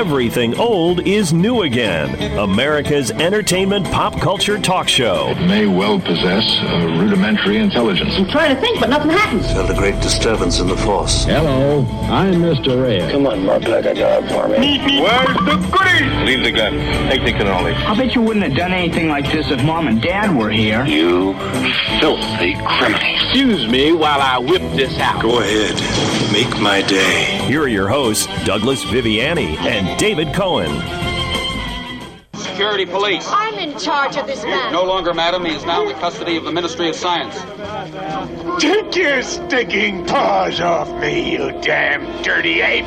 Everything old is new again. America's entertainment pop culture talk show. It may well possess a rudimentary intelligence. I'm trying to think, but nothing happens. Felt a great disturbance in the force. Hello, I'm Mr. Red. Come on, Mark, like a job for me. Where's the goodies? Leave the gun. Take the cannoli. I bet you wouldn't have done anything like this if Mom and Dad were here. You filthy criminal. Excuse me while I whip this out. Go ahead. Make my day. Here are your hosts, Douglas Viviani and David Cohen. Security police. I'm in charge of this man. No longer, madam. He is now in the custody of the Ministry of Science. Take your stinking paws off me, you damn dirty ape!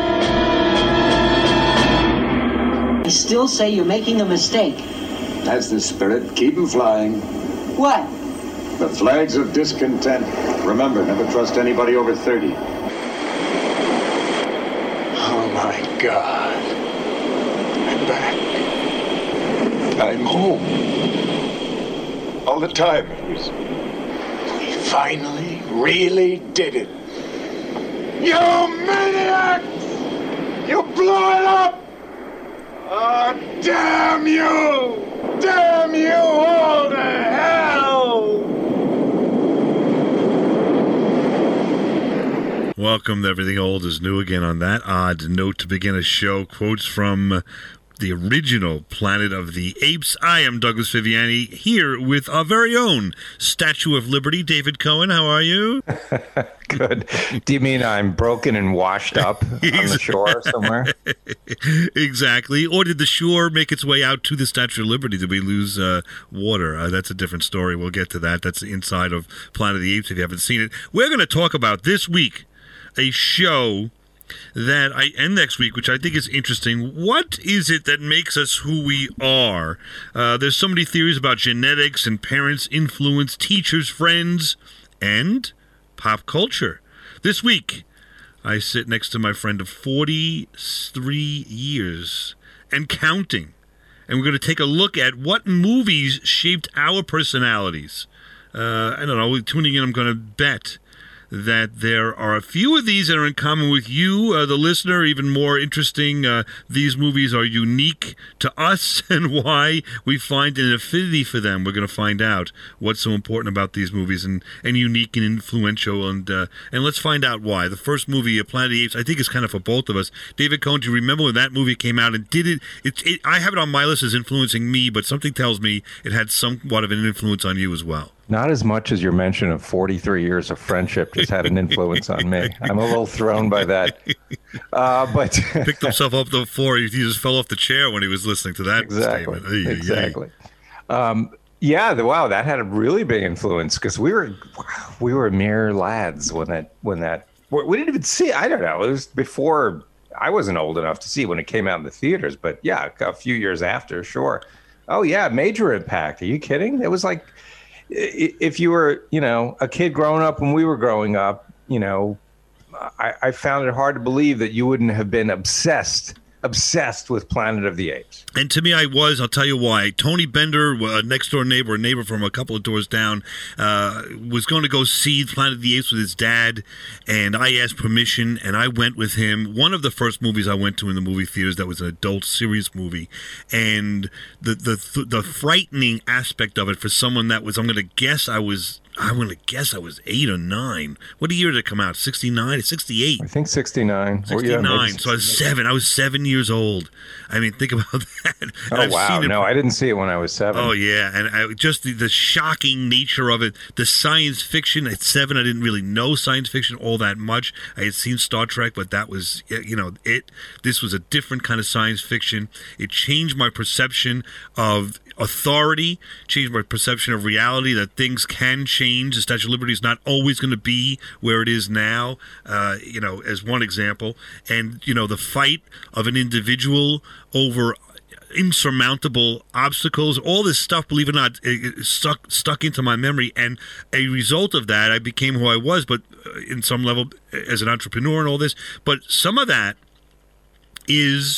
I still say you're making a mistake. That's the spirit. Keep them flying. What? The flags of discontent. Remember, never trust anybody over 30. Oh my God. I'm back. I'm home. All the time it was... We finally really did it. You maniacs! You blew it up! Oh, damn you! Damn you all to hell! Welcome to Everything Old is New again on that odd note to begin a show. Quotes from the original Planet of the Apes. I am Douglas Viviani here with our very own Statue of Liberty, David Cohen. How are you? Good. Do you mean I'm broken and washed up on the shore somewhere? Exactly. Or did the shore make its way out to the Statue of Liberty? Did we lose water? That's a different story. We'll get to that. That's the inside of Planet of the Apes if you haven't seen it. We're going to talk about this week a show that I end next week, which I think is interesting. What is it that makes us who we are? There's so many theories about genetics and parents' influence, teachers, friends, and pop culture. This week, I sit next to my friend of 43 years and counting. And we're going to take a look at what movies shaped our personalities. I don't know, tuning in, I'm going to bet that there are a few of these that are in common with you, the listener. Even more interesting, these movies are unique to us and why we find an affinity for them. We're going to find out what's so important about these movies and unique and influential, and let's find out why. The first movie, Planet of the Apes, I think is kind of for both of us. David Cohen, do you remember when that movie came out? And did it I have it on my list as influencing me, but something tells me it had somewhat of an influence on you as well. Not as much as your mention of 43 years of friendship just had an influence on me. I'm a little thrown by that. But picked himself up the floor. He just fell off the chair when he was listening to that statement. Exactly. Wow, that had a really big influence because we were mere lads when that we didn't even see it. I don't know. It was before I wasn't old enough to see when it came out in the theaters. But yeah, a few years after, sure. Oh yeah, major impact. Are you kidding? It was like, if you were, a kid growing up when we were growing up, I found it hard to believe that you wouldn't have been obsessed with Planet of the Apes. And to me, I'll tell you why. Tony Bender, a next-door neighbor, a neighbor from a couple of doors down, was going to go see Planet of the Apes with his dad, and I asked permission, and I went with him. One of the first movies I went to in the movie theaters that was an adult, serious movie, and the frightening aspect of it for someone that was, I'm going to guess I was 8 or 9. What year did it come out? 69? 68? I think 69. 69. So I was 7. I was 7 years old. I mean, think about that. Oh, wow. No, I didn't see it when I was 7. Oh, yeah. And just the shocking nature of it, the science fiction. At 7, I didn't really know science fiction all that much. I had seen Star Trek, but that was, this was a different kind of science fiction. It changed my perception of authority, changed my perception of reality, that things can change. The Statue of Liberty is not always going to be where it is now, as one example. And, the fight of an individual over insurmountable obstacles, all this stuff, believe it or not, it stuck into my memory. And a result of that, I became who I was, but in some level as an entrepreneur and all this. But some of that is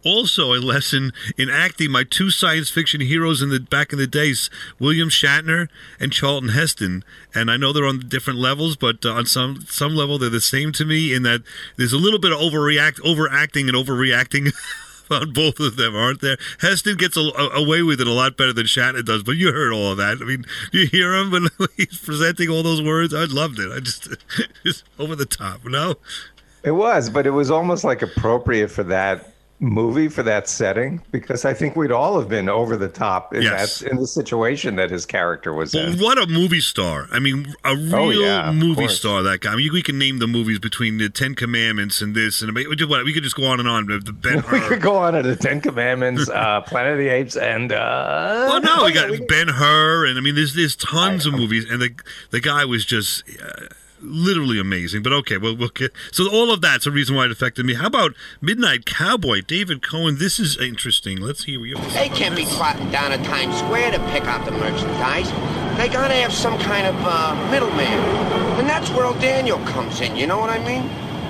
Also, a lesson in acting. My two science fiction heroes back in the days, William Shatner and Charlton Heston. And I know they're on different levels, but on some level they're the same to me in that there's a little bit of overacting and overreacting on both of them, aren't there? Heston gets away with it a lot better than Shatner does, but you heard all of that. I mean, you hear him when he's presenting all those words? I loved it. I just over the top, no? It was, but it was almost like appropriate for that movie, for that setting, because I think we'd all have been over the top in the situation that his character was in. What a movie star. I mean, a real movie star, that guy. I mean, we can name the movies between the Ten Commandments and this, and we could just go on and on. We could go on to the Ten Commandments, Planet of the Apes, and we got Ben-Hur, and I mean, there's tons of movies, and the guy was just literally amazing. But okay, we'll get, so all of that's a reason why it affected me. How about Midnight Cowboy, David Cohen? This is interesting. Let's hear you. They can't be trotting down to Times Square to pick out the merchandise. They gotta have some kind of middleman, and that's where old Daniel comes in. You know what I mean?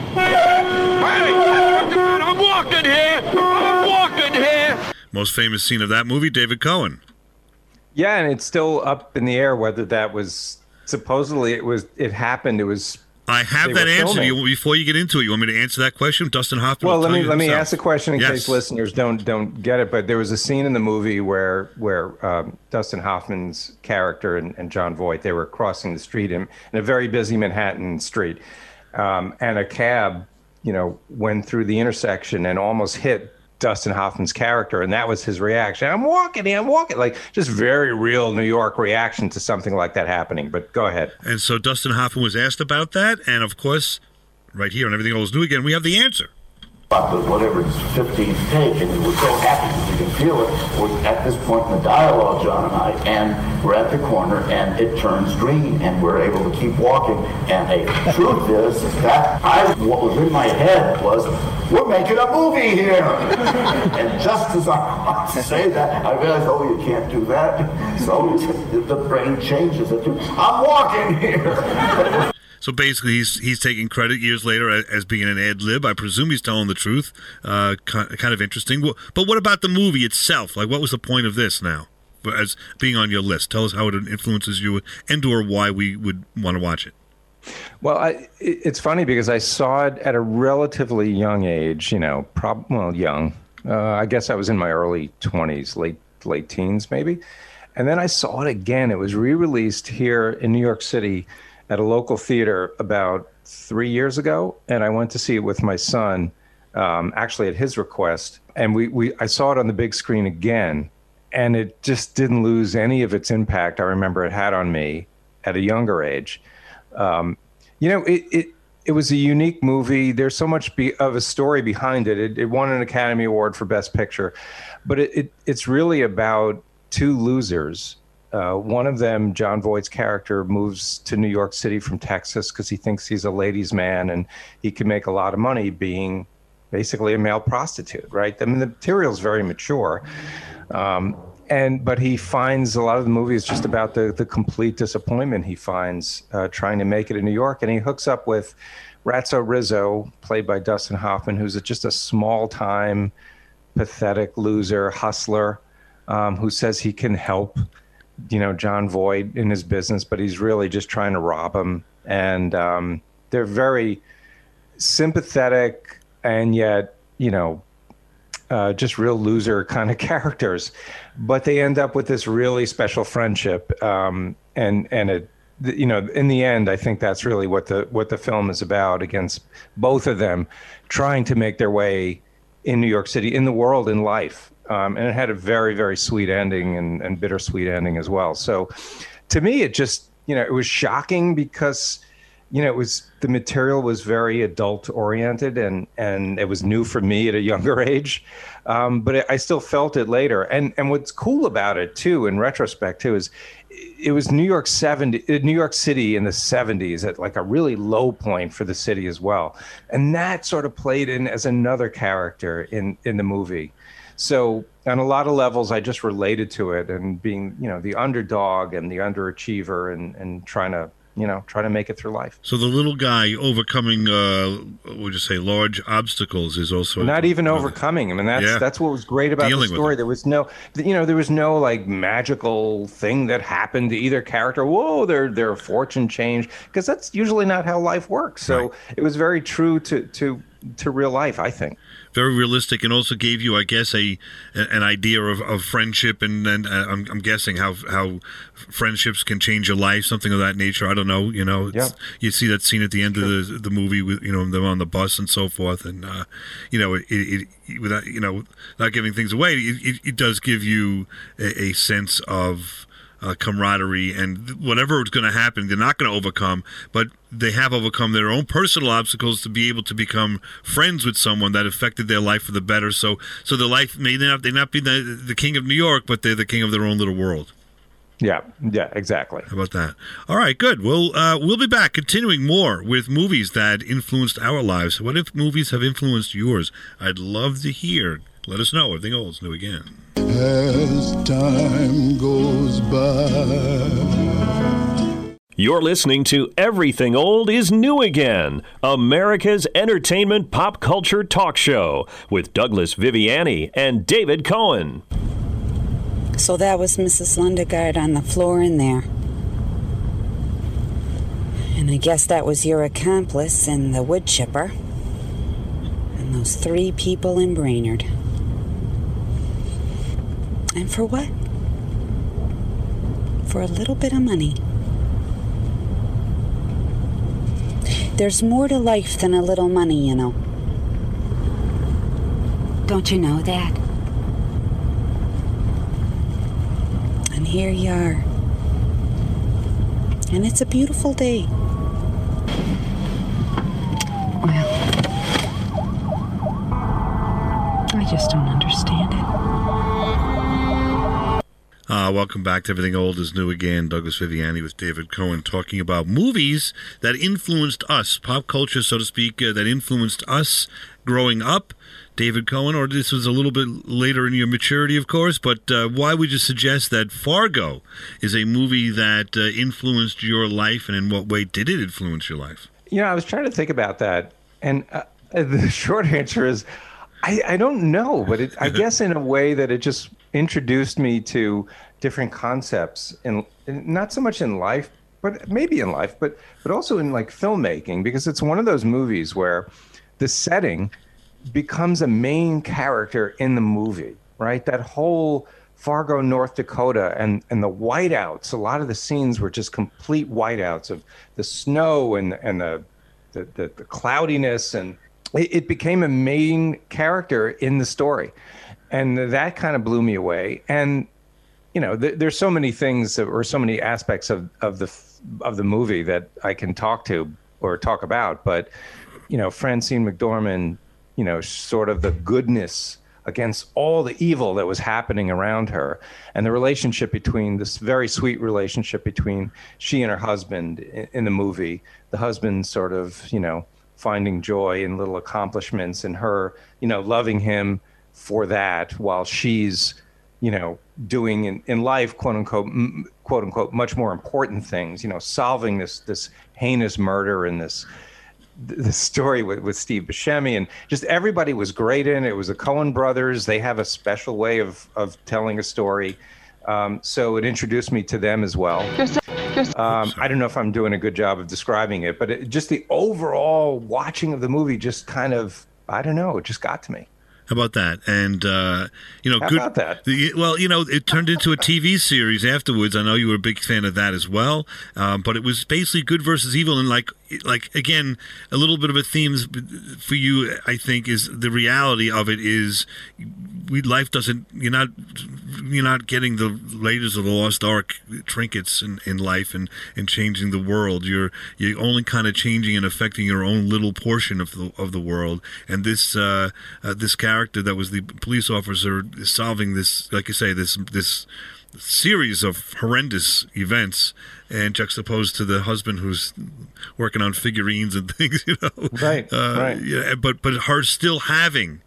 Hey, I'm walking here. I'm walking here. Most famous scene of that movie, David Cohen. Yeah, and it's still up in the air whether that was. Supposedly it happened. It was. I have that answer. Before you get into it, you want me to answer that question? Dustin Hoffman. Well, let me ask the question in case listeners don't get it. But there was a scene in the movie where Dustin Hoffman's character and Jon Voight, they were crossing the street in a very busy Manhattan street, and a cab, went through the intersection and almost hit Dustin Hoffman's character, and that was his reaction. I'm walking, like just very real New York reaction to something like that happening. But go ahead. And so Dustin Hoffman was asked about that, and of course, right here on Everything Always New Again, we have the answer. Whatever his 15th take, and we're so happy because we can feel it. We're at this point in the dialogue, John and I, and we're at the corner, and it turns green, and we're able to keep walking. And the truth is that what was in my head was, we're making a movie here. And just as I say that, I realized, you can't do that. So the brain changes it to, I'm walking here. So basically, he's taking credit years later as being an ad lib. I presume he's telling the truth. Kind of interesting. But what about the movie itself? Like, what was the point of this now, as being on your list? Tell us how it influences you, and/or why we would want to watch it. Well, it's funny because I saw it at a relatively young age. Young. I guess I was in my early 20s, late teens, maybe. And then I saw it again. It was re-released here in New York City at a local theater about 3 years ago, and I went to see it with my son, actually at his request. And I saw it on the big screen again, and it just didn't lose any of its impact I remember it had on me at a younger age. It was a unique movie. There's so much of a story behind it. It won an Academy Award for Best Picture, but it's really about two losers. One of them, Jon Voight's character, moves to New York City from Texas because he thinks he's a ladies' man and he can make a lot of money being basically a male prostitute, right? I mean, the material's very mature. But he finds a lot of the movie is just about the complete disappointment he finds trying to make it in New York. And he hooks up with Ratso Rizzo, played by Dustin Hoffman, who's just a small-time, pathetic loser, hustler, who says he can help Jon Voight in his business, but he's really just trying to rob him. And they're very sympathetic and yet, just real loser kind of characters. But they end up with this really special friendship. And it, in the end, I think that's really what the film is about, against both of them trying to make their way in New York City, in the world, in life. And it had a very, very sweet ending and bittersweet ending as well. So to me, it just, it was shocking because, the material was very adult oriented and it was new for me at a younger age. But I still felt it later. And what's cool about it too, in retrospect too, is it was New York City in the 70s at like a really low point for the city as well. And that sort of played in as another character in the movie. So on a lot of levels, I just related to it and being, the underdog and the underachiever and trying to try to make it through life. So the little guy overcoming, would you say, large obstacles is also not even overcoming. I mean, that's what was great about the story. There was no, there was no like magical thing that happened to either character. Whoa, their fortune changed, because that's usually not how life works. So it was very true to real life, I think. Very realistic, and also gave you, I guess, an idea of friendship, and I'm guessing how friendships can change your life, something of that nature. I don't know, you see that scene at the end of the movie with them on the bus and so forth, and it without not giving things away, it does give you a sense of camaraderie, and whatever is going to happen, they're not going to overcome, but they have overcome their own personal obstacles to be able to become friends with someone that affected their life for the better. So their life may not be the king of New York, but they're the king of their own little world. Yeah, exactly. How about that? All right, good. We'll be back continuing more with movies that influenced our lives. What if movies have influenced yours? I'd love to hear. Let us know. Everything old is new again. As time goes by. You're listening to Everything Old is New Again, America's entertainment pop culture talk show with Douglas Viviani and David Cohen. So that was Mrs. Lundegaard on the floor in there. And I guess that was your accomplice and the wood chipper. And those 3 people in Brainerd. And for what? For a little bit of money. There's more to life than a little money, you know. Don't you know that? And here you are. And it's a beautiful day. Well, I just don't understand it. Welcome back to Everything Old is New Again. Douglas Viviani with David Cohen talking about movies that influenced us, pop culture, so to speak, that influenced us growing up. David Cohen, or this was a little bit later in your maturity, of course, but why would you suggest that Fargo is a movie that influenced your life, and in what way did it influence your life? I was trying to think about that, and the short answer is I don't know, but I guess in a way that it just introduced me to different concepts, and not so much in life, but maybe in life, but also in like filmmaking, because it's one of those movies where the setting becomes a main character in the movie, right? That whole Fargo, North Dakota, and the whiteouts. A lot of the scenes were just complete whiteouts of the snow and the cloudiness, and it became a main character in the story, and that kind of blew me away. And there's so many things or so many aspects of the movie that I can talk about, but Francine McDormand, sort of the goodness against all the evil that was happening around her, and the relationship between this very sweet relationship between she and her husband in the movie, the husband sort of, finding joy in little accomplishments, and her, loving him for that, while she's, doing in life, quote unquote, much more important things, solving this heinous murder and this story with Steve Buscemi, and just everybody was great in it. It was the Coen brothers. They have a special way of telling a story. So it introduced me to them as well. I don't know if I'm doing a good job of describing it, but just the overall watching of the movie just kind of, I don't know, it just got to me. How about that? And, How about that? Well, it turned into a TV series afterwards. I know you were a big fan of that as well. But it was basically good versus evil. And like again, a little bit of a theme for you, I think, is the reality of it is life doesn't, you're not getting the Raiders of the Lost Ark trinkets in life and changing the world. You're only kind of changing and affecting your own little portion of the world. And this character that was the police officer solving this, like you say, this series of horrendous events, and juxtaposed to the husband who's working on figurines and things, Right. Yeah, but her still having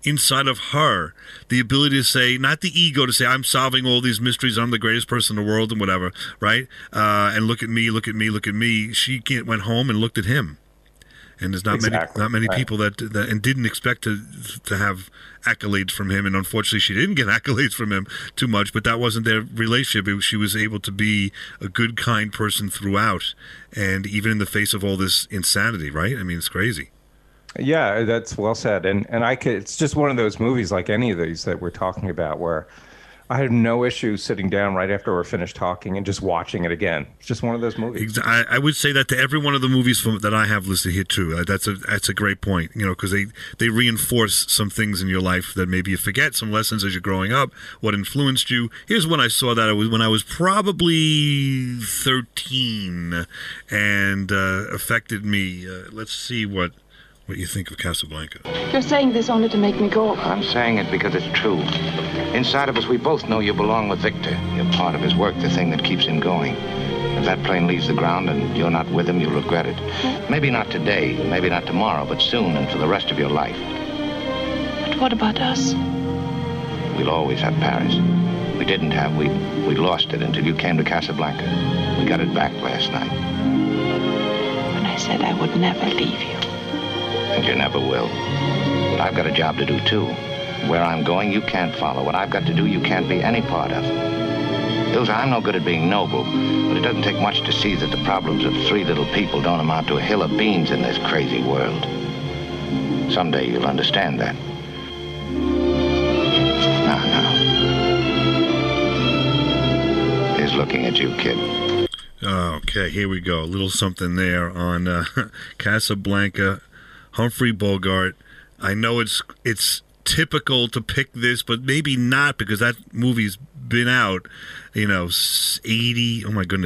inside of her, the ability to say, not the ego to say, I'm solving all these mysteries, I'm the greatest person in the world and whatever, right? And look at me, look at me, look at me. She went home and looked at him. And there's not many people that and didn't expect to have accolades from him, and unfortunately she didn't get accolades from him too much, but that wasn't their relationship. She was able to be a good, kind person throughout, and even in the face of all this insanity, right? I mean, it's crazy. Yeah, that's well said. And it's just one of those movies, like any of these that we're talking about, where I have no issue sitting down right after we're finished talking and just watching it again. It's just one of those movies. I would say that to every one of the movies that I have listed here too. That's a great point. Because they reinforce some things in your life that maybe you forget, some lessons as you're growing up, what influenced you. Here's when I saw that. It was when I was probably 13, and affected me. Let's see what you think of Casablanca. You're saying this only to make me go. I'm saying it because it's true. Inside of us, we both know you belong with Victor. You're part of his work, the thing that keeps him going. If that plane leaves the ground and you're not with him, you'll regret it. Maybe not today, maybe not tomorrow, but soon and for the rest of your life. But what about us? We'll always have Paris. We didn't have. We lost it until you came to Casablanca. We got it back last night. When I said I would never leave you. And you never will. But I've got a job to do, too. Where I'm going, you can't follow. What I've got to do, you can't be any part of. Ilsa, I'm no good at being noble, but it doesn't take much to see that the problems of three little people don't amount to a hill of beans in this crazy world. Someday you'll understand that. Now. Here's looking at you, kid. Okay, here we go. A little something there on Casablanca. Humphrey Bogart. I know it's typical to pick this, but maybe not, because that movie's been out, 80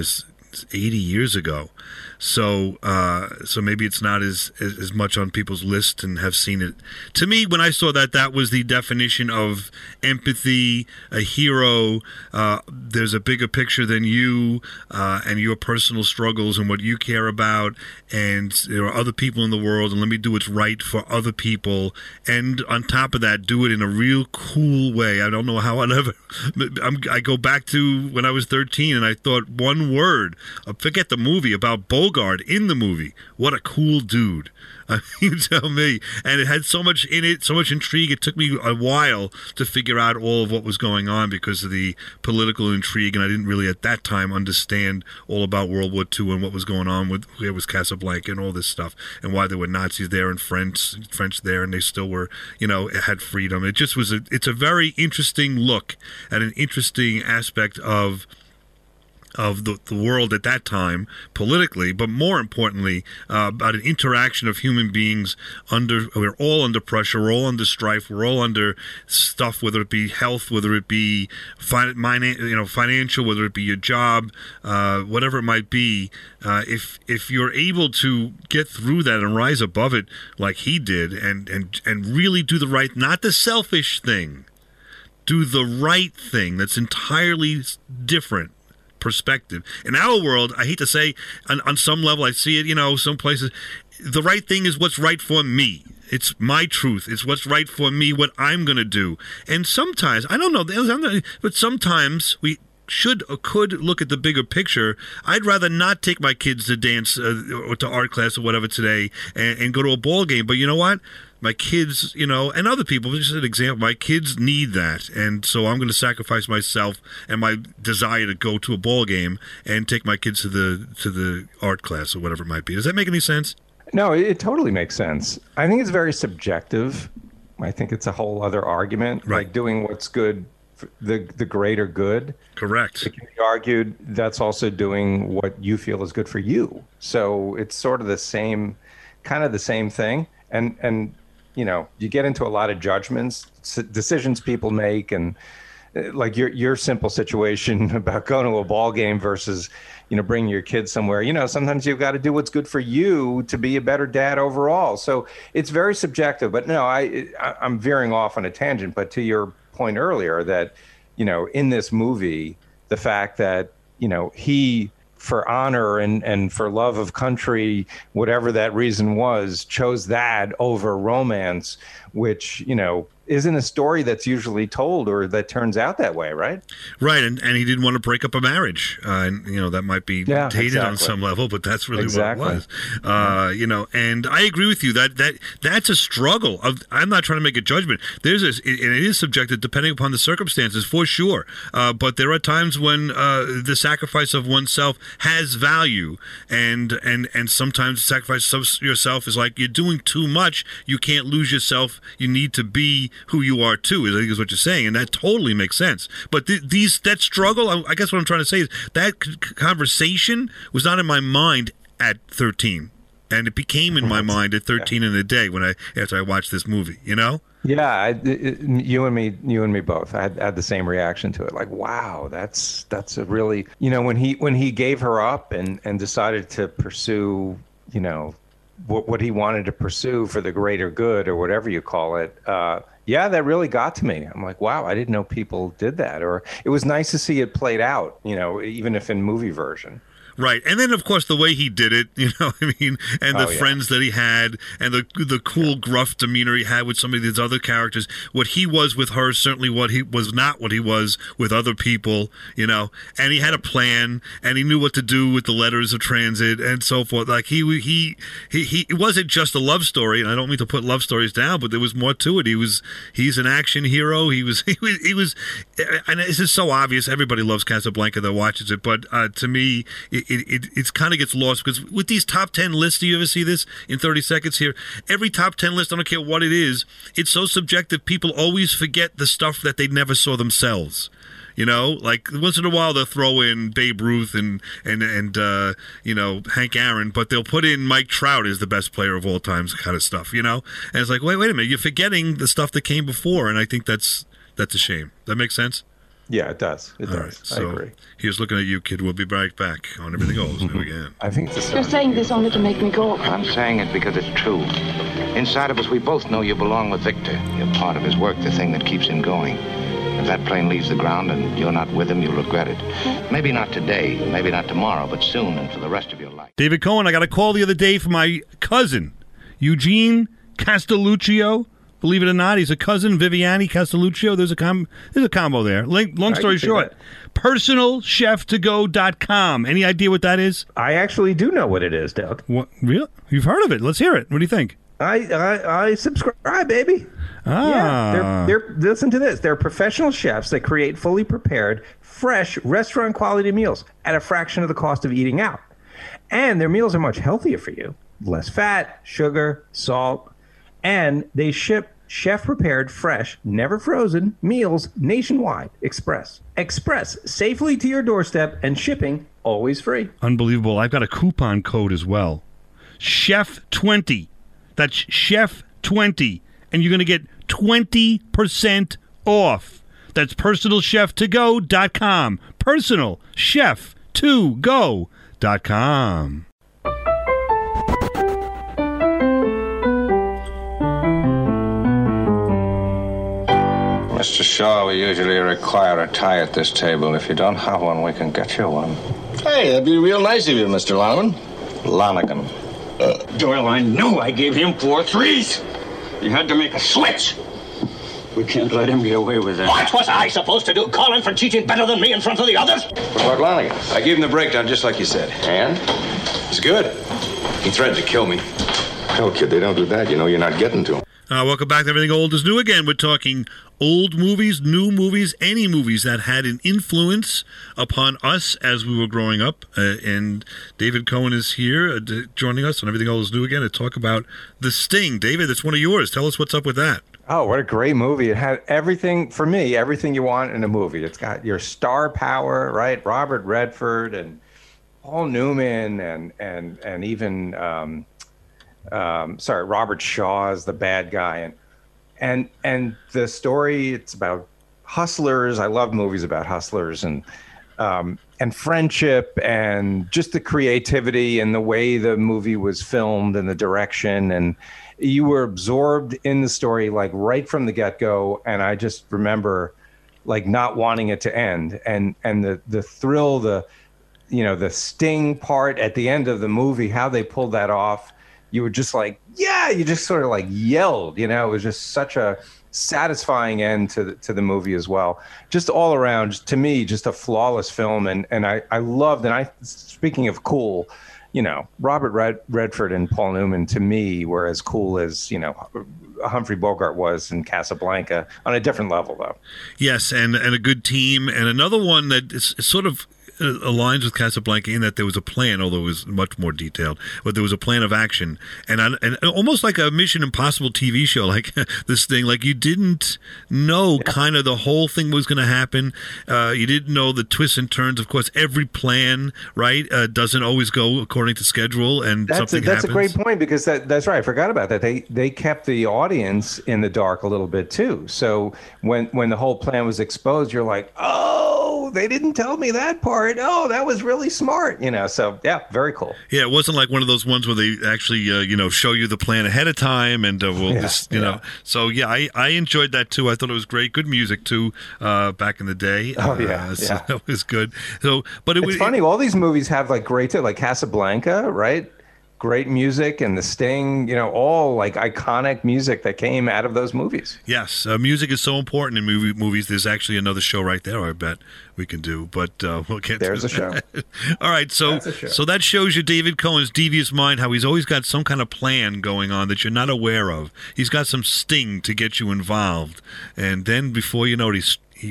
years ago. So maybe it's not as much on people's list and have seen it. To me, when I saw that was the definition of empathy, a hero. There's a bigger picture than you and your personal struggles and what you care about. And there are other people in the world, and let me do what's right for other people. And on top of that, do it in a real cool way. I don't know how I'd ever... I go back to when I was 13, and I thought one word, forget the movie, about Bogart in the movie. What a cool dude. You tell me. And it had so much in it, so much intrigue. It took me a while to figure out all of what was going on because of the political intrigue, and I didn't really at that time understand all about World War II and what was going on with where was Casablanca and all this stuff, and why there were Nazis there and French there, and they still were, had freedom. It just was it's a very interesting look at an interesting aspect of the world at that time, politically, but more importantly, about an interaction of human beings we're all under pressure, we're all under strife, we're all under stuff, whether it be health, whether it be financial, whether it be your job, whatever it might be. If you're able to get through that and rise above it like he did, and really do the right, not the selfish thing, do the right thing that's entirely different perspective. In our world, I hate to say, on some level, I see it, some places, the right thing is what's right for me. It's my truth. It's what's right for me, what I'm going to do. And sometimes, I don't know, but sometimes we should or could look at the bigger picture. I'd rather not take my kids to dance or to art class or whatever today and go to a ball game. But you know what? My kids, and other people, just an example, my kids need that. And so I'm going to sacrifice myself and my desire to go to a ball game and take my kids to the art class or whatever it might be. Does that make any sense? No, it totally makes sense. I think it's very subjective. I think it's a whole other argument. Right. Like doing what's good, the greater good. Correct. It can be argued that's also doing what you feel is good for you. So it's sort of the same thing. And you get into a lot of judgments, decisions people make, and like your simple situation about going to a ball game versus, bringing your kids somewhere. Sometimes you've got to do what's good for you to be a better dad overall. So it's very subjective. But no, I'm veering off on a tangent. But to your point earlier that, in this movie, the fact that, he, for honor and for love of country, whatever that reason was, chose that over romance, which, isn't a story that's usually told or that turns out that way, right? Right, and he didn't want to break up a marriage, and that might be dated on some level, but that's really what it was. And I agree with you that's a struggle. I'm not trying to make a judgment. And it is subjective depending upon the circumstances, for sure. But there are times when the sacrifice of oneself has value, and sometimes the sacrifice of yourself is like you're doing too much. You can't lose yourself. You need to be who you are too, I think is what you're saying, and that totally makes sense. But that struggle, I guess what I'm trying to say is that conversation was not in my mind at 13, and it became in my mind at 13 in a day after I watched this movie. Yeah, you and me both. I had the same reaction to it. Like, wow, that's a really, when he gave her up and decided to pursue, what he wanted to pursue for the greater good or whatever you call it. Yeah, that really got to me. I'm like, wow, I didn't know people did that. Or it was nice to see it played out, even if in movie version. Right, and then of course the way he did it, and the friends that he had, and the cool gruff demeanor he had with some of these other characters. What he was with her, certainly what he was not what he was with other people, And he had a plan, and he knew what to do with the letters of transit and so forth. Like he it wasn't just a love story, and I don't mean to put love stories down, but there was more to it. He's an action hero. He was, and this is so obvious. Everybody loves Casablanca that watches it, but to me, it kind of gets lost because with these top 10 lists, do you ever see this in 30 seconds here? Every top 10 list, I don't care what it is, it's so subjective. People always forget the stuff that they never saw themselves. Like once in a while they'll throw in Babe Ruth and Hank Aaron, but they'll put in Mike Trout as the best player of all times kind of stuff, And it's like, wait a minute, you're forgetting the stuff that came before, and I think that's a shame. That makes sense? Yeah, it does. It does. Right, so I agree. Here's looking at you, kid. We'll be right back on Everything Old New Again. I think You're saying this only to make me go. I'm saying it because it's true. Inside of us, we both know you belong with Victor. You're part of his work, the thing that keeps him going. If that plane leaves the ground and you're not with him, you'll regret it. Maybe not today, maybe not tomorrow, but soon and for the rest of your life. David Cohen, I got a call the other day from my cousin, Eugene Castelluccio. Believe it or not, he's a cousin, Viviani Castelluccio. There's a combo there. Long story short, personalchef2go.com. Any idea what that is? I actually do know what it is, Doug. What? Really? You've heard of it. Let's hear it. What do you think? I subscribe, baby. Ah. Yeah, listen to this. They're professional chefs that create fully prepared, fresh, restaurant-quality meals at a fraction of the cost of eating out. And their meals are much healthier for you. Less fat, sugar, salt. And they ship chef-prepared, fresh, never frozen meals nationwide. Express, safely to your doorstep, and shipping always free. Unbelievable. I've got a coupon code as well. Chef20. That's Chef20. And you're going to get 20% off. That's personalchef2go.com. Personalchef2go.com. Mr. Shaw, we usually require a tie at this table. If you don't have one, we can get you one. Hey, that'd be real nice of you, Mr. Lonergan. Lonergan. Doyle, I knew I gave him 4 threes. He had to make a switch. We can't let him get away with that. What was I supposed to do? Call him for cheating better than me in front of the others? What about Lonergan? I gave him the breakdown just like you said. And? It's good. He threatened to kill me. Hell, kid, they don't do that. You know you're not getting to him. Welcome back to Everything Old is New Again. We're talking old movies, new movies, any movies that had an influence upon us as we were growing up. And David Cohen is here joining us on Everything Old is New Again to talk about The Sting. David, it's one of yours. Tell us what's up with that. Oh, what a great movie. It had everything, for me, everything you want in a movie. It's got your star power, right? Robert Redford and Paul Newman and even... Robert Shaw is the bad guy, and the story, it's about hustlers. I love movies about hustlers and friendship and just the creativity and the way the movie was filmed and the direction, and you were absorbed in the story like right from the get-go. And I just remember like not wanting it to end, and the thrill, the sting part at the end of the movie, how they pulled that off. You were just like, yeah, you just sort of like yelled, it was just such a satisfying end to the movie as well. Just all around, to me, just a flawless film. And I loved, and speaking of cool, Robert Redford and Paul Newman, to me, were as cool as, Humphrey Bogart was in Casablanca, on a different level, though. Yes, and a good team. And another one that is sort of aligns with Casablanca in that there was a plan, although it was much more detailed, but there was a plan of action, and almost like a Mission Impossible TV show, like this thing, like you didn't know kind of the whole thing was going to happen. You didn't know the twists and turns. Of course, every plan, right, doesn't always go according to schedule, and something happens. That's a great point, because that's right. I forgot about that. They kept the audience in the dark a little bit too. So when the whole plan was exposed, you're like, oh, they didn't tell me that part. Oh, that was really smart, So yeah, very cool. Yeah, it wasn't like one of those ones where they actually, show you the plan ahead of time, and know. So yeah, I enjoyed that too. I thought it was great. Good music too, back in the day. Oh yeah, so that was good. So, but it's funny. All these movies have like great, like Casablanca, right? Great music, and The Sting, all like iconic music that came out of those movies. Yes, music is so important in movies. There's actually another show right there, I bet we can do, but we'll get There's to a show. All right, so that shows you David Cohen's devious mind, how he's always got some kind of plan going on that you're not aware of. He's got some sting to get you involved, and then before you know it, he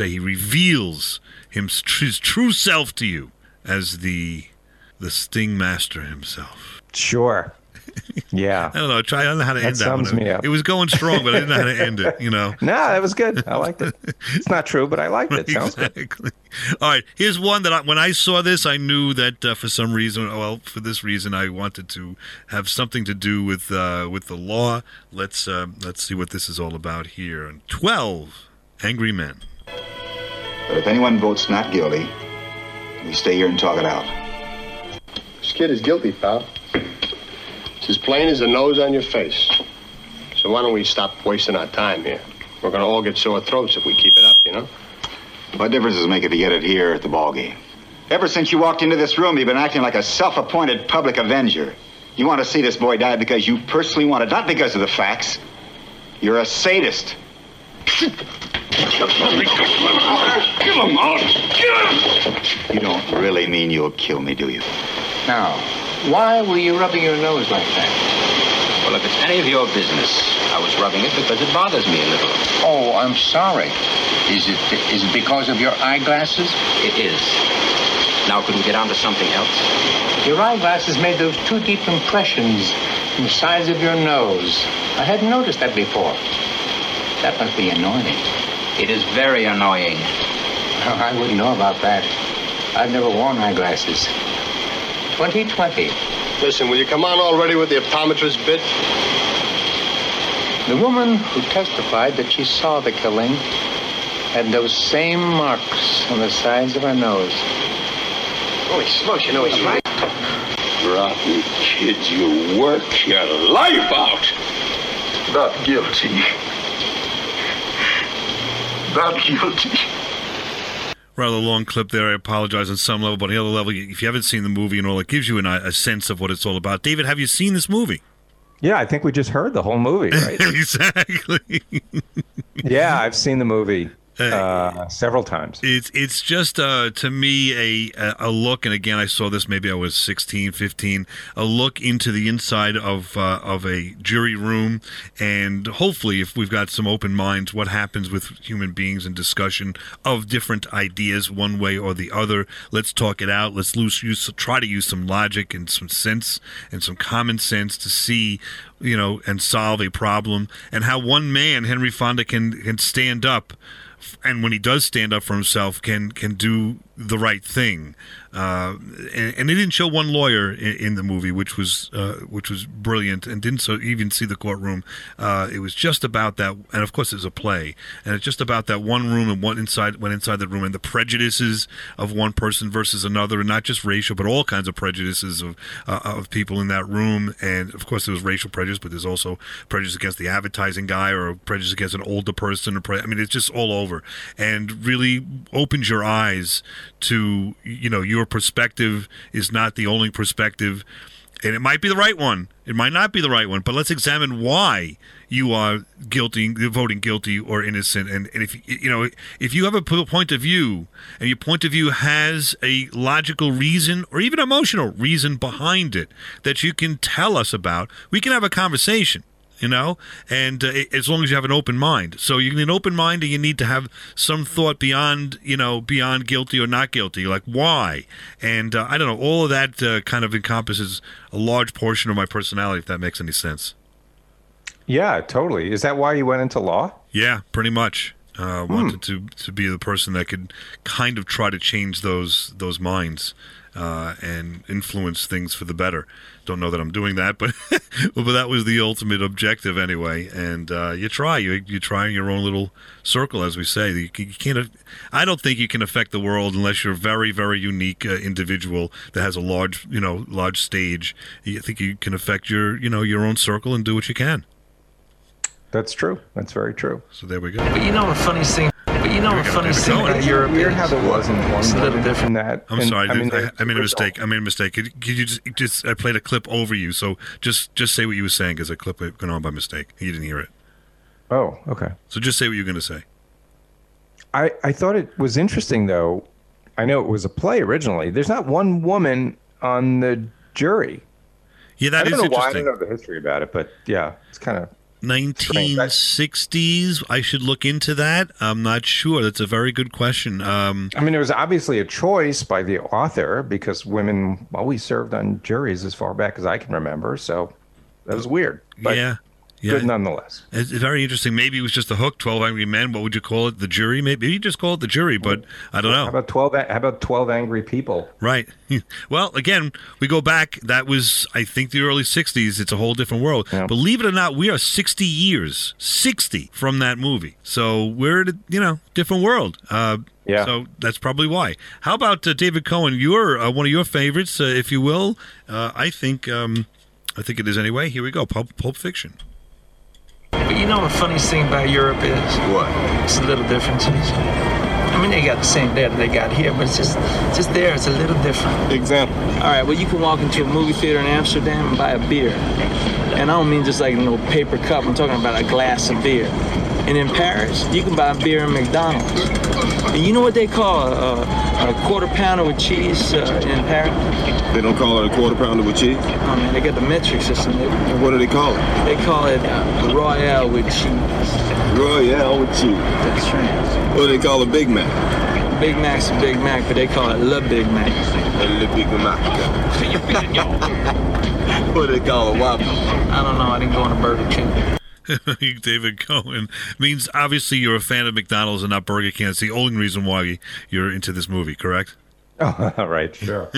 reveals his true self to you as the Sting master himself. Sure. Yeah. I don't know. I don't know how to end that one. Sums me up. It was going strong, but I didn't know how to end it, No, that was good. I liked it. It's not true, but I liked it. Sounds exactly. Good. All right. Here's one that when I saw this, I knew that for some reason, for this reason, I wanted to have something to do with the law. Let's see what this is all about here. And 12 Angry Men. But if anyone votes not guilty, we stay here and talk it out. This kid is guilty, pal. It's as plain as the nose on your face. So why don't we stop wasting our time here? We're going to all get sore throats if we keep it up, What difference does it make if you get it here at the ball game? Ever since you walked into this room, you've been acting like a self-appointed public avenger. You want to see this boy die because you personally want it, not because of the facts. You're a sadist. Get him out! Get him! You don't really mean you'll kill me, do you? Now, why were you rubbing your nose like that? Well, if it's any of your business, I was rubbing it because it bothers me a little. Oh, I'm sorry. Is it because of your eyeglasses? It is. Now, could we get on to something else? Your eyeglasses made those two deep impressions in the sides of your nose. I hadn't noticed that before. That must be annoying. It is very annoying. Oh, I wouldn't know about that. I've never worn eyeglasses. 2020. Listen, will you come on already with the optometrist bit? The woman who testified that she saw the killing had those same marks on the sides of her nose. Holy smokes, he's right. Rotten kids, you work your life out. Not guilty. Not guilty. Rather long clip there. I apologize on some level, but on the other level, if you haven't seen the movie and all, it gives you a sense of what it's all about. David, have you seen this movie? Yeah, I think we just heard the whole movie, right? Exactly. Yeah, I've seen the movie several times. It's just to me a look, and again I saw this, maybe I was 16, 15, a look into the inside of a jury room, and hopefully if we've got some open minds, what happens with human beings in discussion of different ideas one way or the other. Let's talk it out. Let's try to use some logic and some sense and some common sense to see, and solve a problem, and how one man, Henry Fonda, can stand up, and when he does stand up for himself, can do the right thing. And they didn't show one lawyer in the movie, which was brilliant, and didn't even see the courtroom. It was just about that, and of course it's a play, and it's just about that one room and went inside the room, and the prejudices of one person versus another, and not just racial, but all kinds of prejudices of people in that room. And of course there was racial prejudice, but there's also prejudice against the advertising guy, or prejudice against an older person, it's just all over, and really opens your eyes to, your perspective is not the only perspective, And it might be the right one. It might not be the right one. But let's examine why you are voting guilty or innocent. And if you have a point of view, and your point of view has a logical reason or even emotional reason behind it that you can tell us about, we can have a conversation. And as long as you have an open mind. So you need an open mind, and you need to have some thought beyond guilty or not guilty, like why. And I don't know, all of that kind of encompasses a large portion of my personality, if that makes any sense. Yeah, totally. Is that why you went into law? Yeah, pretty much. Wanted to be the person that could kind of try to change those minds and influence things for the better. Don't know that I'm doing that, but but that was the ultimate objective anyway. And you try in your own little circle, as we say. You can't. I don't think you can affect the world unless you're a very, very unique individual that has a large stage. I think you can affect your own circle and do what you can. That's true. That's very true. So there we go. But the funny thing. About Europe weird how there wasn't one. It's a little different. That. I'm sorry. I made a mistake. Could you just I played a clip over you, so just say what you were saying, because a clip went on by mistake. You didn't hear it. Oh, okay. So just say what you're going to say. I thought it was interesting, though. I know it was a play originally. There's not one woman on the jury. Yeah, that is interesting. I don't know the history about it, but yeah, it's kind of 1960s. I should look into that. I'm not sure. That's a very good question. It was obviously a choice by the author because women always served on juries as far back as I can remember. So that was weird. But yeah. Good nonetheless. It's very interesting. Maybe it was just a hook, 12 Angry Men. What would you call it? The jury? Maybe you just call it the jury, but I don't know. How about 12 Angry People? Right. Well, again, we go back. That was, I think, the early 60s. It's a whole different world. Yeah. Believe it or not, we are 60 years from that movie. So we're in a, different world. Yeah. So that's probably why. How about David Cohen? You're one of your favorites, if you will. I think it is anyway. Here we go. Pulp Fiction. But the funniest thing about Europe is what? It's a little different. They got the same data they got here, but it's just there. It's a little different. Example. All right. Well, you can walk into a movie theater in Amsterdam and buy a beer, and I don't mean just like no paper cup. I'm talking about a glass of beer. And in Paris, you can buy beer in McDonald's. And you know what they call a quarter pounder with cheese in Paris? They don't call it a quarter pounder with cheese? Oh, man, they got the metric system. What do they call it? They call it Royale with cheese. Royale with cheese. That's right. What do they call a Big Mac? Big Mac's a Big Mac, but they call it Le Big Mac. Le Big Mac. What do they call a Whopper? I don't know. I didn't go on a Burger King. David Cohen means obviously you're a fan of McDonald's and not Burger King. It's the only reason why you're into this movie, correct? Oh, right, sure.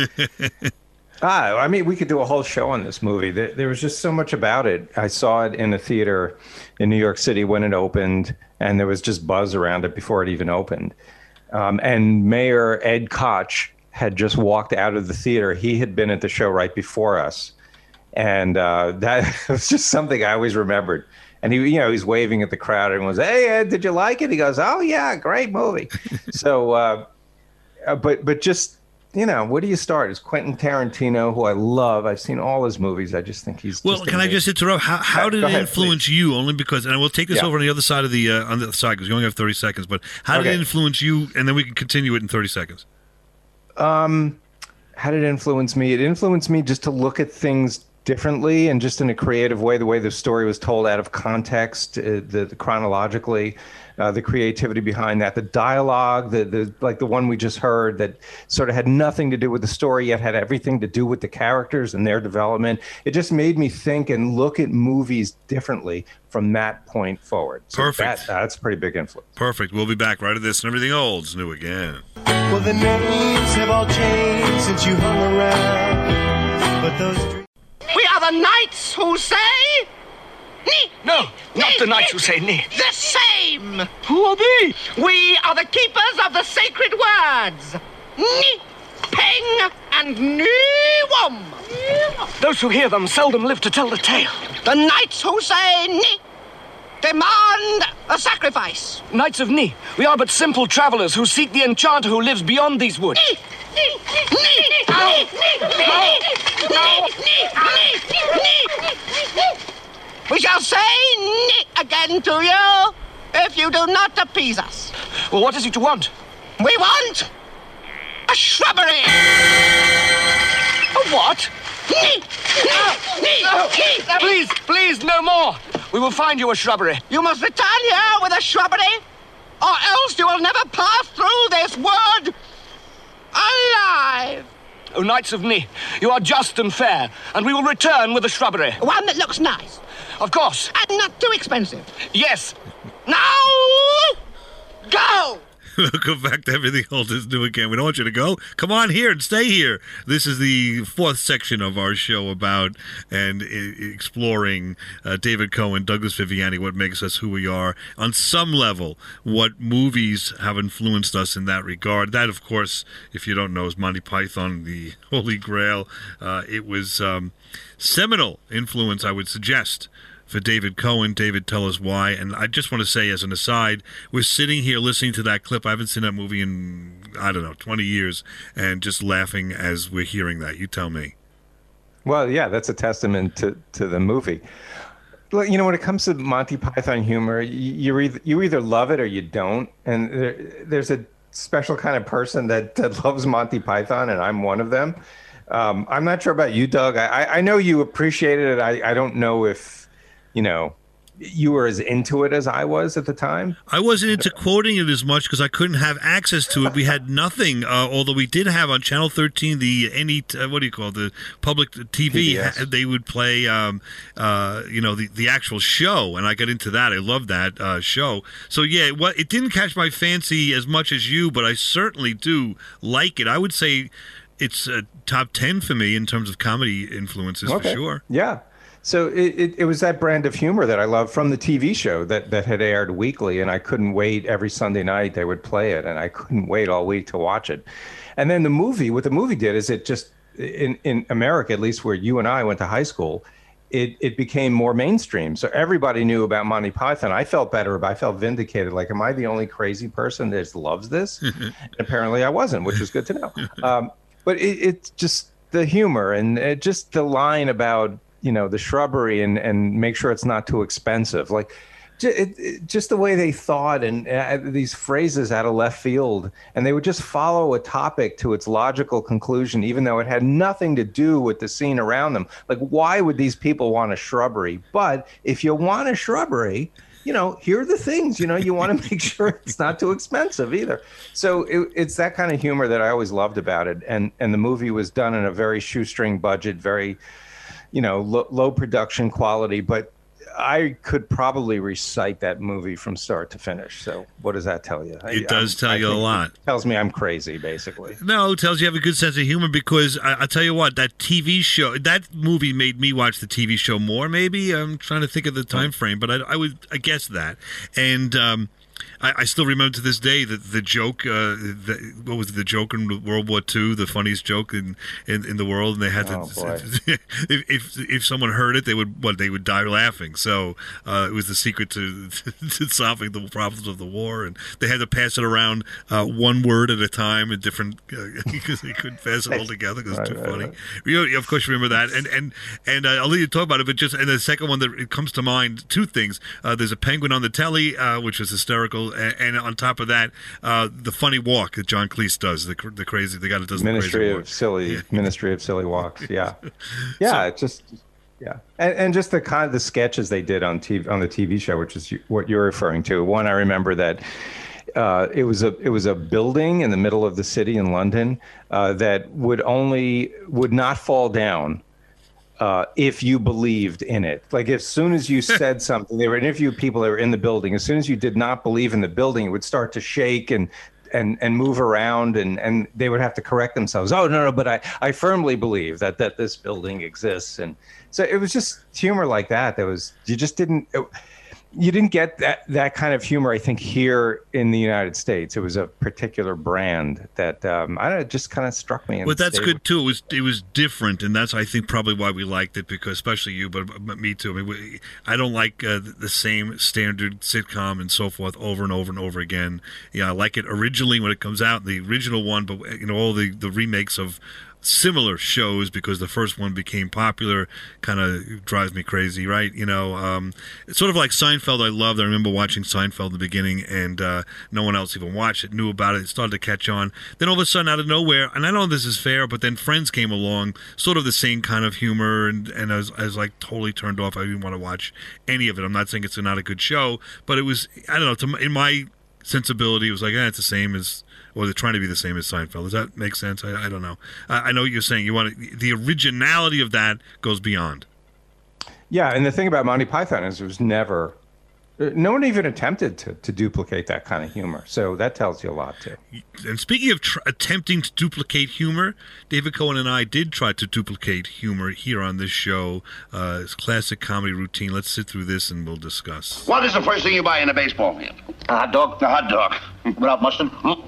We could do a whole show on this movie. There was just so much about it. I saw it in a theater in New York City when it opened, and there was just buzz around it before it even opened. And Mayor Ed Koch had just walked out of the theater. He had been at the show right before us. And that was just something I always remembered. And he's waving at the crowd. Everyone's, "Hey, Ed, did you like it?" He goes, "Oh yeah, great movie." So, but just where do you start? It's Quentin Tarantino, who I love. I've seen all his movies. I just think he's. Well, can I just interrupt? How did it influence you? Only because, and we'll take this over on the other side of the side because we only have 30 seconds. But how did it influence you? And then we can continue it in 30 seconds. How did it influence me? It influenced me just to look at things differently and just in a creative way, the way the story was told out of context, the chronologically, the creativity behind that, the dialogue, the one we just heard that sort of had nothing to do with the story yet had everything to do with the characters and their development. It just made me think and look at movies differently from that point forward. So perfect. That's a pretty big influence. Perfect. We'll be back right at this and everything old's new again. Well, the names have all changed since you hung around, but those. We are the knights who say... Ni. No, not the knights who say ni. The same. Who are they? We are the keepers of the sacred words. Ni, peng, and ni, wom. Those who hear them seldom live to tell the tale. The knights who say ni demand a sacrifice. Knights of Ni, we are but simple travelers who seek the enchanter who lives beyond these woods. Ni, ni, ni, ni, ni, ni, ni, ni, ni, ni. shall say "nee" again to you if you do not appease us. Well, what is it you want? We want a shrubbery. A what? Nee. Please, no more. We will find you a shrubbery. You must return here with a shrubbery, or else you will never pass through this wood alive. Oh, Knights of Ni, you are just and fair, and we will return with a shrubbery. One that looks nice. Of course. And not too expensive. Yes. Now, go! Welcome back to Everything Old is New Again. We don't want you to go. Come on here and stay here. This is the fourth section of our show about and exploring David Cohen, Douglas Viviani, what makes us who we are. On some level, what movies have influenced us in that regard. That, of course, if you don't know, is Monty Python, the Holy Grail. It was seminal influence, I would suggest, for David Cohen. David, tell us why. And I just want to say, as an aside, we're sitting here listening to that clip. I haven't seen that movie in, 20 years, and just laughing as we're hearing that. You tell me. Well, yeah, that's a testament to the movie. Look, when it comes to Monty Python humor, you either love it or you don't. And there's a special kind of person that loves Monty Python, and I'm one of them. I'm not sure about you, Doug. I know you appreciated it. I don't know if you were as into it as I was at the time. I wasn't into quoting it as much because I couldn't have access to it. We had nothing, although we did have on Channel 13 the public TV. PBS. They would play, the actual show, and I got into that. I love that show. So yeah, it didn't catch my fancy as much as you, but I certainly do like it. I would say it's top 10 for me in terms of comedy influences, for sure. Yeah. So it was that brand of humor that I loved from the TV show that had aired weekly, and I couldn't wait. Every Sunday night they would play it, and I couldn't wait all week to watch it. And then what the movie did is it just, in America, at least where you and I went to high school, it became more mainstream. So everybody knew about Monty Python. I felt better. I felt vindicated. Like, am I the only crazy person that just loves this? Apparently I wasn't, which was good to know. But it's just the humor and just the line about, the shrubbery and make sure it's not too expensive. Like just the way they thought and these phrases out of left field, and they would just follow a topic to its logical conclusion, even though it had nothing to do with the scene around them. Like, why would these people want a shrubbery? But if you want a shrubbery, here are the things, you want to make sure it's not too expensive either. So it's that kind of humor that I always loved about it. And the movie was done in a very shoestring budget, very, low production quality, but I could probably recite that movie from start to finish. So what does that tell you? It does tell you a lot. It tells me I'm crazy, basically. No, it tells you have a good sense of humor, because I'll tell you what, that TV show, that movie made me watch the TV show more, maybe. I'm trying to think of the time frame, but I guess that. And I still remember to this day that the joke, what was the joke in World War II, the funniest joke in the world, and they had to, if someone heard it, they would die laughing. So it was the secret to solving the problems of the war, and they had to pass it around one word at a time in different, because they couldn't pass it all together because it's too funny. You, of course, remember that, and I'll let you talk about it, but and the second one that it comes to mind, two things. There's a penguin on the telly, which was hysterical. And on top of that, the funny walk that John Cleese does, the guy that does the crazy walk. Ministry of Silly Walks, yeah. And just the sketches they did on TV, on the TV show, which is what you're referring to. One, I remember that it was a building in the middle of the city in London that would not fall down if you believed in it. Like, as soon as you said something, they were interviewing people that were in the building. As soon as you did not believe in the building, it would start to shake and move around, and they would have to correct themselves. Oh, no, but I firmly believe that this building exists. And so it was just humor like that. You didn't get that kind of humor, I think, here in the United States. It was a particular brand that I don't know, it just kind of struck me. But that's good too. It was different, and that's, I think, probably why we liked it, because especially you, but me too. I mean, I don't like the same standard sitcom and so forth over and over and over again. I like it originally when it comes out, the original one, but all the remakes of similar shows because the first one became popular kind of drives me crazy, right? It's sort of like Seinfeld. I loved. I remember watching Seinfeld in the beginning, and no one else even watched it, knew about it. It started to catch on. Then all of a sudden, out of nowhere, and I know this is fair, but then Friends came along, sort of the same kind of humor, and I was like totally turned off. I didn't want to watch any of it. I'm not saying it's not a good show, but it was, I don't know, in my sensibility, it was like, it's the same as, or they're trying to be the same as Seinfeld. Does that make sense? I don't know. I know what you're saying. You want the originality of that goes beyond. Yeah, and the thing about Monty Python is it was never, no one even attempted to duplicate that kind of humor. So that tells you a lot, too. And speaking of attempting to duplicate humor, David Cohen and I did try to duplicate humor here on this show. It's classic comedy routine. Let's sit through this and we'll discuss. What is the first thing you buy in a baseball game? A hot dog? A hot dog. Without mustard?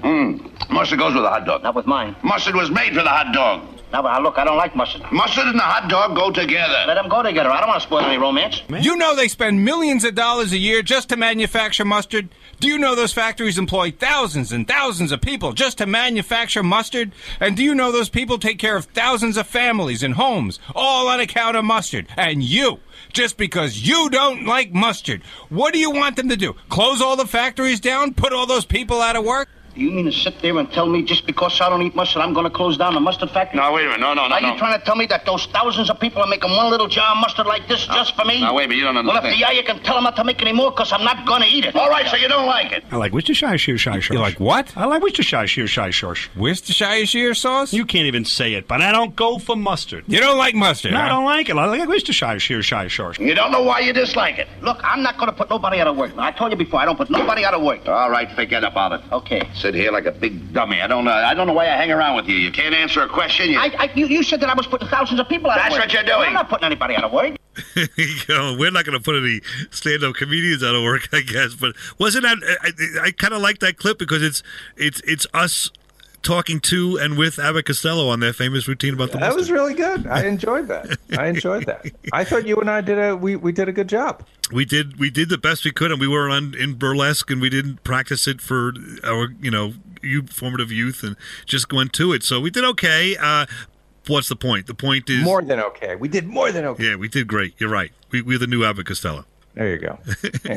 Mustard goes with a hot dog. Not with mine. Mustard was made for the hot dog. Now, look, I don't like mustard. Mustard and the hot dog go together. Let them go together. I don't want to spoil any romance. You know they spend millions of dollars a year just to manufacture mustard? Do you know those factories employ thousands and thousands of people just to manufacture mustard? And do you know those people take care of thousands of families and homes, all on account of mustard? And you, just because you don't like mustard, what do you want them to do? Close all the factories down? Put all those people out of work? You mean to sit there and tell me just because I don't eat mustard, I'm going to close down the mustard factory? No, wait a minute. No. Are you trying to tell me that those thousands of people are making one little jar of mustard like this just for me? No, wait a minute. You don't understand. Well, if they are, you can tell them not to make any more because I'm not going to eat it. All right, so you don't like it. I like Worcestershire sauce. You like what? I like Worcestershire sauce. Worcestershire sauce? You can't even say it, but I don't go for mustard. You don't like mustard, No, huh? I don't like it. I like Worcestershire sauce. You don't know why you dislike it. Look, I'm not going to put nobody out of work. Now, I told you before, I don't put nobody out of work. All right, forget about it. Okay. Sit here like a big dummy. I don't know why I hang around with you. You can't answer a question. You said that I was putting thousands of people out of work. That's what you're doing. I'm not putting anybody out of work. We're not going to put any stand-up comedians out of work, I guess. But wasn't that? I kind of like that clip because it's us talking to and with Abbott Costello on their famous routine about the mustard. That was really good. I enjoyed that. I thought you and I did we did a good job. We did the best we could, and we were in burlesque, and we didn't practice it for our formative youth, and just went to it. So we did okay. What's the point? The point is more than okay. We did more than okay. Yeah, we did great. You're right. We're the new Abbott Costello. There you go.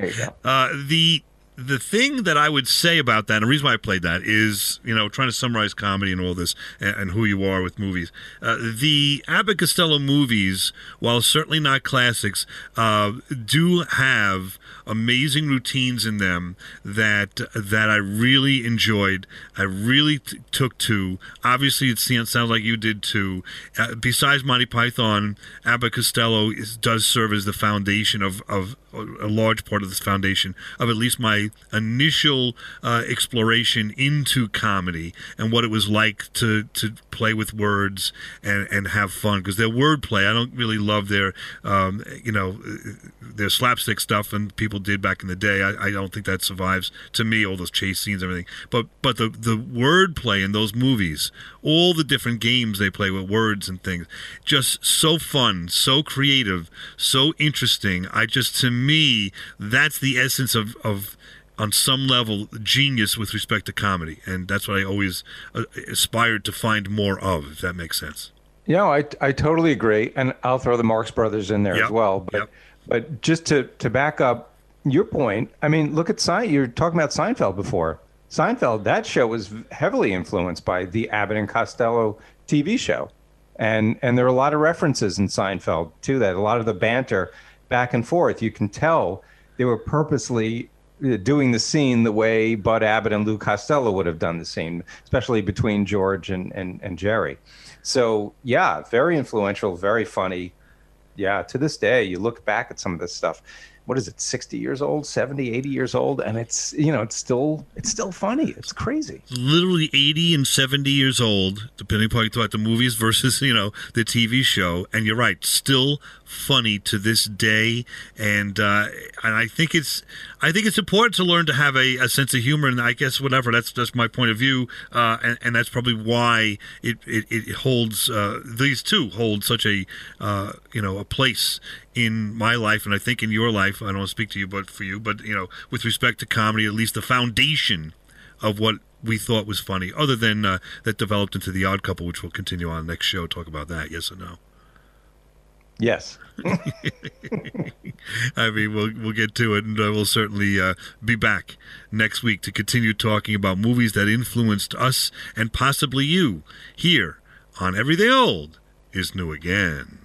The thing that I would say about that, and the reason why I played that is, trying to summarize comedy and all this and who you are with movies. The Abbott Costello movies, while certainly not classics, do have amazing routines in them that I really enjoyed. I really took to. Obviously, it sounds like you did too. Besides Monty Python, Abbott Costello does serve as the foundation of a large part of this foundation of at least my initial exploration into comedy and what it was like to play with words and have fun, because their wordplay, I don't really love their their slapstick stuff and people did back in the day. I don't think that survives to me, all those chase scenes, everything. But the wordplay in those movies, all the different games they play with words and things, just so fun, so creative, so interesting. To me, that's the essence of on some level, genius with respect to comedy. And that's what I always aspired to find more of, if that makes sense. I totally agree. And I'll throw the Marx Brothers in there as well. But just to back up your point, I mean, look at you were talking about Seinfeld before. Seinfeld, that show was heavily influenced by the Abbott and Costello TV show. And there are a lot of references in Seinfeld to that. A lot of the banter back and forth. You can tell they were purposely doing the scene the way Bud Abbott and Lou Costello would have done the scene, especially between George and Jerry. So, yeah, very influential, very funny. Yeah, to this day, you look back at some of this stuff. What is it, 60 years old, 70, 80 years old? And it's still funny. It's crazy. Literally 80 and 70 years old, depending upon what the movies versus, the TV show. And you're right, still funny to this day. And I think it's important to learn to have a sense of humor. And I guess whatever, that's my point of view. And that's probably why it holds, these two hold such a place in my life, and I think in your life. I don't want to speak to you, but for you, but with respect to comedy, at least the foundation of what we thought was funny, other than that developed into The Odd Couple, which we'll continue on the next show. Talk about that, yes or no? Yes. I mean, we'll get to it, and we'll certainly be back next week to continue talking about movies that influenced us and possibly you here on Everything Old is New Again.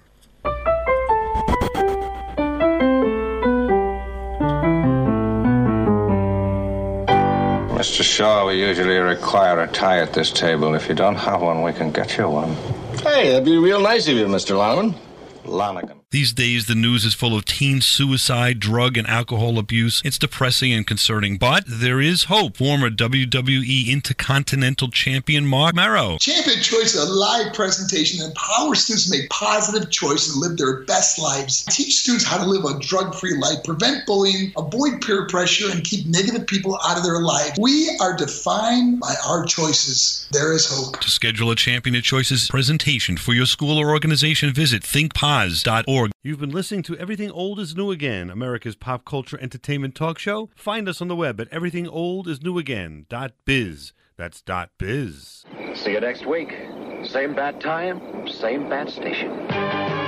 Mr. Shaw, we usually require a tie at this table. If you don't have one, we can get you one. Hey, that'd be real nice of you, Mr. Lonergan. Lonigan. These days, the news is full of teen suicide, drug, and alcohol abuse. It's depressing and concerning, but there is hope. Former WWE Intercontinental Champion Mark Marrow. Champion Choice is a live presentation that empowers students to make positive choices and live their best lives. Teach students how to live a drug-free life, prevent bullying, avoid peer pressure, and keep negative people out of their life. We are defined by our choices. There is hope. To schedule a Champion Choices presentation for your school or organization, visit thinkpause.org. You've been listening to Everything Old is New Again, America's pop culture entertainment talk show. Find us on the web at everythingoldisnewagain.biz. That's .biz. See you next week. Same bat time, same bat station.